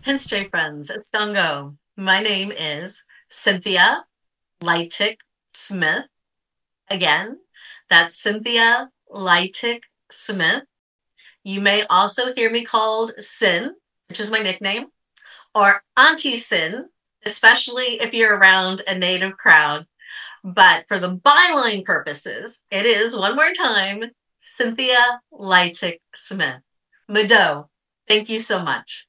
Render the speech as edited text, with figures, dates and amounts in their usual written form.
Pinstray friends, Estongo. My name is Cynthia Leitick Smith. Again, that's Cynthia Leitick Smith. You may also hear me called Sin, which is my nickname, or Auntie Sin, especially if you're around a native crowd. But for the byline purposes, it is one more time Cynthia Leitick Smith. Mado, thank you so much.